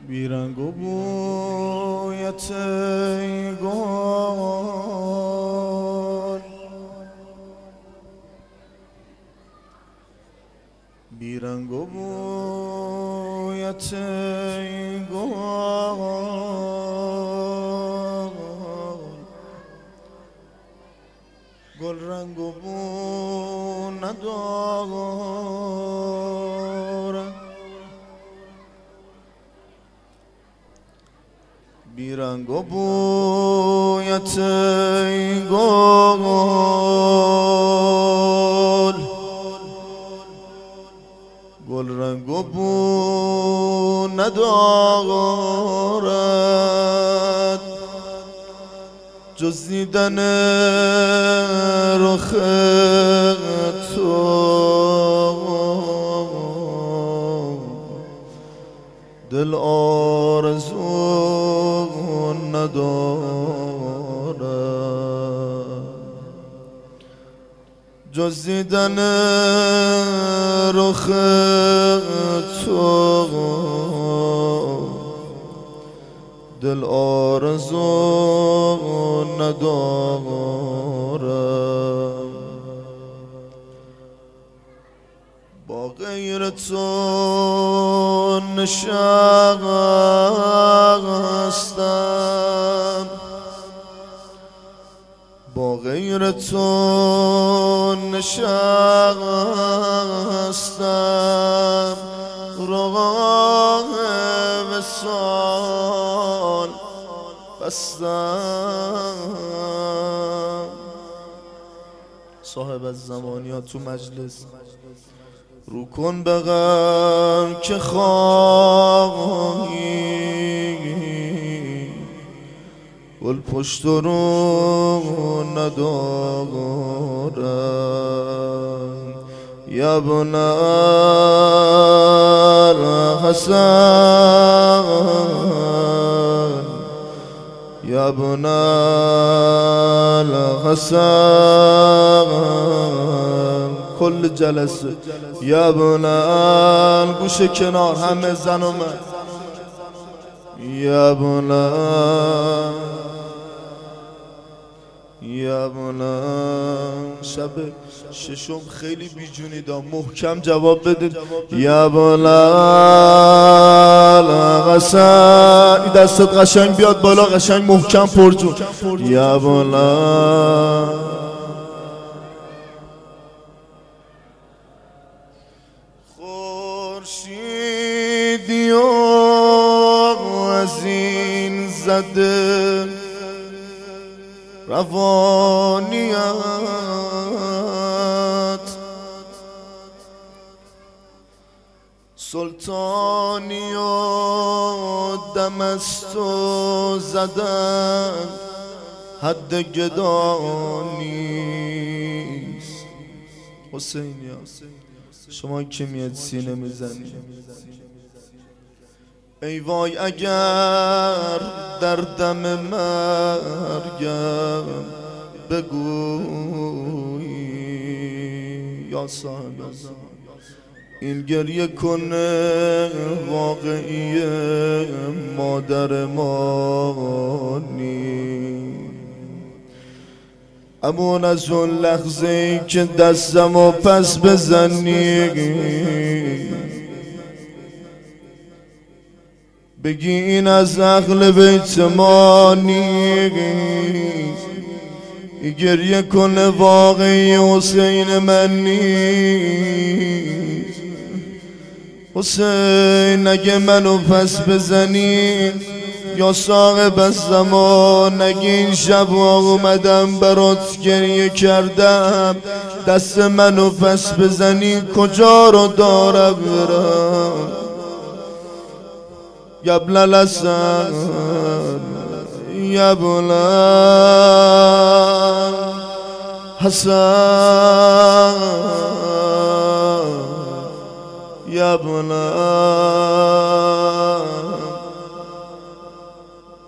بیرنگ و بویت ای گل، بیرنگ و بویت ای گل، گل رنگ و بو ندارد. بیرنگ و بویت ای گل، گل رنگ و بو ندارد، جز دیدن رخ تو دل آرزو ندارد، جز دیدن رخ تو دل آرزو ندارد. با غیر تو نشستم، با غیر تو نشستم، راه وصال بستم. صاحب الزمانیات تو مجلس رو کن به غم که خواهی، گل پشت رو ندارد. یا بن الحسن، یا بن الحسن، کل جلسه یا بن گوش کنار همه زن و من، یا بن یا بن شب ششم خیلی بیجونی دا، محکم جواب بدید. یا بن الحسن، این دستت قشنگ بیاد بالا، قشنگ محکم پرجون. یا بن خورشیدی و از این زده روانیت، سلطانی و دم از تو زدن حد گدا نیست. حسینی شما که میاد سینه میزنی، ای وای اگر در دم مرگم بگویی یا صاحب این گریه کنه واقعی مادر ما نی. امون از اون لحظه ای که دستمو پس بزنی، بگی این از اهل بیت ما نیست، گریه کنه واقعی حسین من نیست. حسین اگه منو پس بزنی یا صاحب الزمان، اگه این شب اومدم برات گریه کردم، دست منو پس بزنی کجا رو دارم برم؟ یا ابن الحسن، یا ابن الحسن، یا ابن